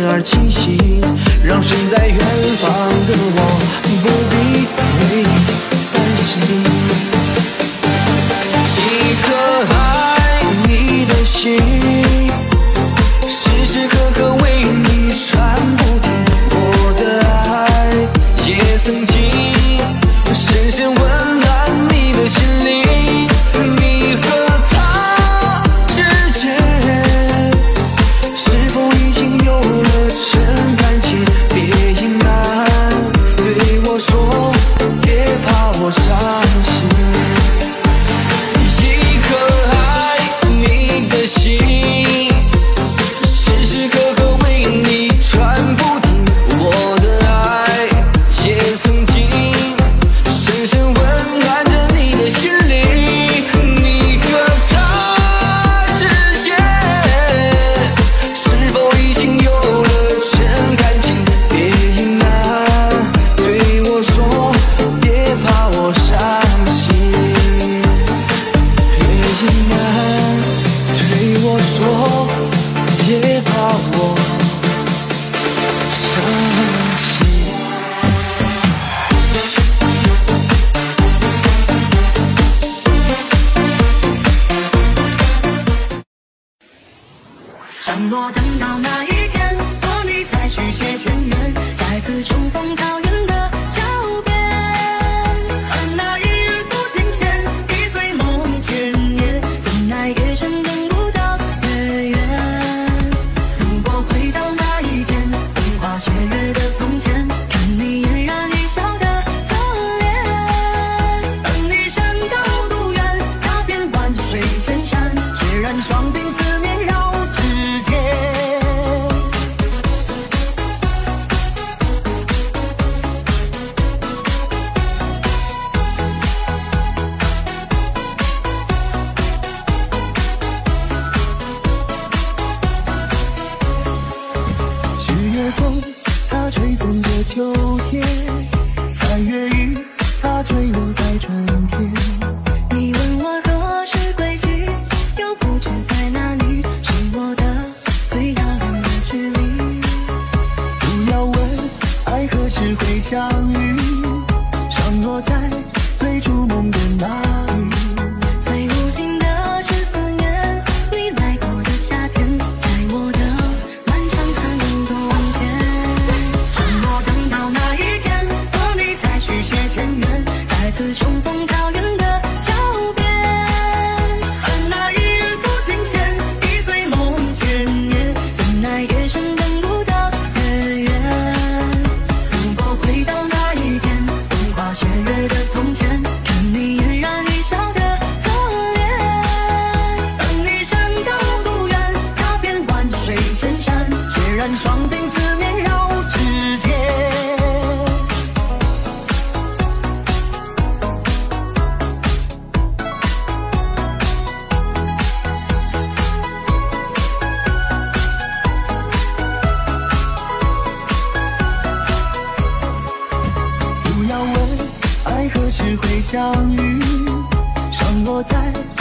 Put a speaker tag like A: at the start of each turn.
A: 儿气息，让身在远方的我不必为你担心。一颗爱你的心，时时刻刻为你传不停。我的爱也曾经深深温暖你的心灵。你和他之间是否已经有了真感情？别隐瞒，对我说，别怕我伤心。一颗爱你的心，时时刻刻为你传不停。我的爱也曾经深深温暖着你的心灵。你和他之间是否已经有了真感情？别隐瞒，对我说，别怕我伤心。别隐瞒，对我说，别怕我伤心。
B: 承诺等到那一天，和你再续写前缘，再次重逢桃源的桥边。而那一日赴金钱，一醉梦千年，怎奈夜深等不到月圆。如果回到那一天，风花雪月的从前，看你嫣然一笑的侧脸。等你山高路远，踏遍万水千山，决然双鬓思念绕指尖。
C: 日月风，它吹送着秋天；三月雨，它坠落在春天。
B: 你问我何时归期，又不知在哪里，是我的最遥远的距离。
C: 不要问爱何时会相遇，伤落在最初梦的那里。
B: 最无心的是思念，你来过的夏天，在我的漫长寒冷冬天。承诺等到那一天，和你再续写前缘，再次重逢桃源的桥边。而那一日赴金钱，一醉梦千年，怎奈夜深等不到月圆。如果回到那一天，风花雪月的从前，看你嫣然一笑的侧脸。等你山高路远，踏遍万水千山，决然双鬓思念绕指尖。
C: 不要问爱何时会相遇，伤落在